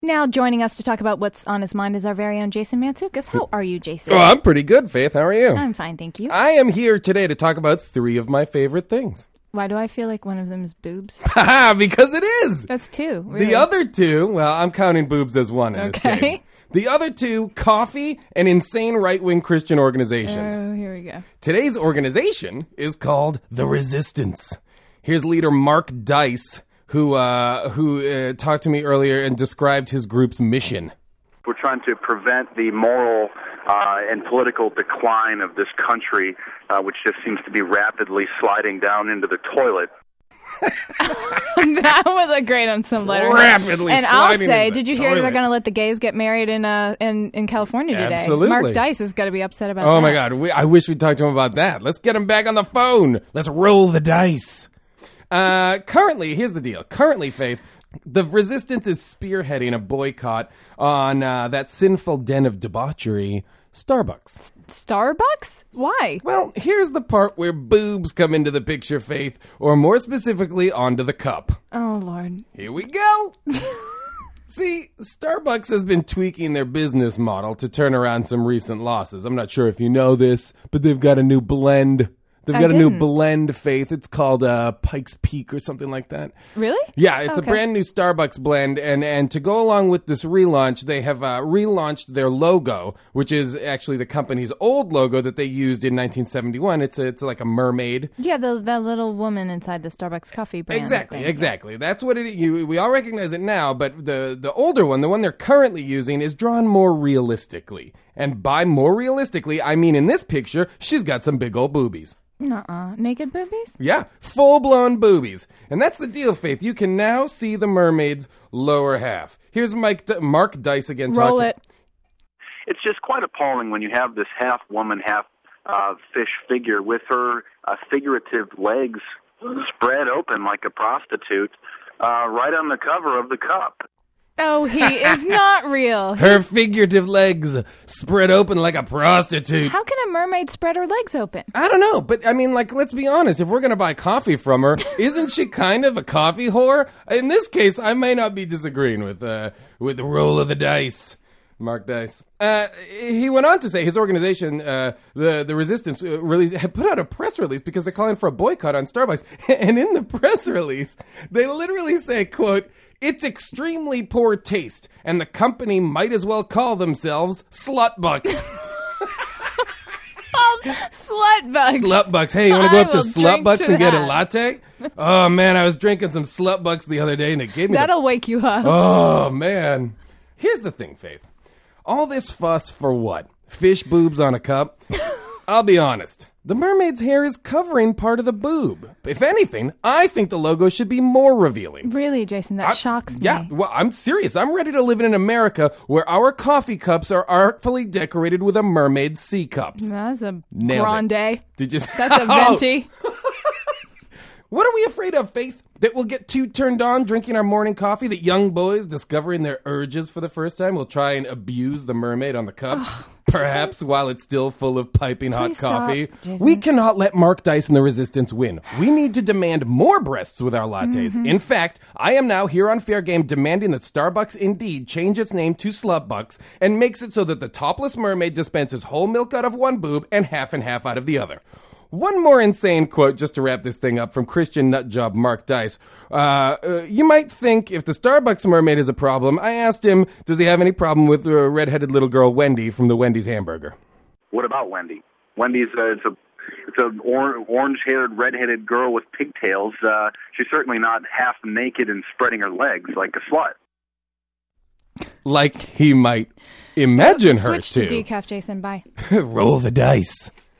Now joining us to talk about what's on his mind is our very own Jason Mantzoukas. How are you, Jason? Oh, I'm pretty good, Faith. How are you? I'm fine, thank you. I am here today to talk about 3 of my favorite things. Why do I feel like one of them is boobs? Haha, because it is! That's 2. Really. The other 2, well, I'm counting boobs as 1 in this case. The other 2, coffee and insane right-wing Christian organizations. Oh, here we go. Today's organization is called The Resistance. Here's leader Mark Dice, who talked to me earlier and described his group's mission. We're trying to prevent the moral and political decline of this country, which just seems to be rapidly sliding down into the toilet. That was a great on some letter. Rapidly and I'll sliding say, into the did you hear toilet. they're going to let the gays get married in California today? Absolutely. Mark Dice is going to be upset about that. Oh my God, I wish we'd talked to him about that. Let's get him back on the phone. Let's roll the dice. Currently, here's the deal. Currently, Faith, the Resistance is spearheading a boycott on that sinful den of debauchery, Starbucks. Starbucks? Why? Well, here's the part where boobs come into the picture, Faith, or more specifically, onto the cup. Oh, Lord. Here we go. See, Starbucks has been tweaking their business model to turn around some recent losses. I'm not sure if you know this, but they've got a new blend. They've got a new blend, Faith. It's called Pike's Peak or something like that. Really? Yeah, it's a brand new Starbucks blend, and to go along with this relaunch, they have relaunched their logo, which is actually the company's old logo that they used in 1971. It's like a mermaid. Yeah, the little woman inside the Starbucks coffee brand. Exactly. That's what we all recognize it now, but the older one, the one they're currently using, is drawn more realistically. And by more realistically, I mean in this picture, she's got some big old boobies. Nuh-uh. Naked boobies? Yeah, full-blown boobies. And that's the deal, Faith. You can now see the mermaid's lower half. Here's Mark Dice again talking. Roll it. It's just quite appalling when you have this half-woman, half-fish figure with her figurative legs spread open like a prostitute right on the cover of the cup. Oh, he is not real. Her figurative legs spread open like a prostitute. How can a mermaid spread her legs open? I don't know, but I mean, like, let's be honest. If we're going to buy coffee from her, isn't she kind of a coffee whore? In this case, I may not be disagreeing with the roll of the dice. Mark Dice. He went on to say his organization, the Resistance, had put out a press release because they're calling for a boycott on Starbucks. And in the press release, they literally say, quote, "It's extremely poor taste, and the company might as well call themselves Slutbucks." Slutbucks. Slutbucks. Hey, you want to go up to I will drink Slutbucks to and get a that. latte? Oh, man, I was drinking some Slutbucks the other day, and it gave me That'll wake you up. Oh, man. Here's the thing, Faith. All this fuss for what? Fish boobs on a cup? I'll be honest. The mermaid's hair is covering part of the boob. If anything, I think the logo should be more revealing. Really, Jason, that shocks me. Yeah, well, I'm serious. I'm ready to live in an America where our coffee cups are artfully decorated with a mermaid's sea cups. That's a Nailed grande. it. Did you? That's a venti. What are we afraid of, Faith? That we'll get too turned on drinking our morning coffee? That young boys discovering their urges for the first time will try and abuse the mermaid on the cup? Perhaps while it's still full of piping hot Please stop, coffee? Jason. We cannot let Mark Dice and the Resistance win. We need to demand more breasts with our lattes. In fact, I am now here on Fair Game demanding that Starbucks indeed change its name to Slutbucks and makes it so that the topless mermaid dispenses whole milk out of one boob and half out of the other. One more insane quote just to wrap this thing up from Christian nutjob Mark Dice. You might think if the Starbucks mermaid is a problem, I asked him, does he have any problem with the redheaded little girl Wendy from the Wendy's hamburger? What about Wendy? Wendy's it's an orange-haired, red-headed girl with pigtails. She's certainly not half naked and spreading her legs like a slut. Like he might imagine her Switch to to. decaf, Jason. Bye. Roll the dice.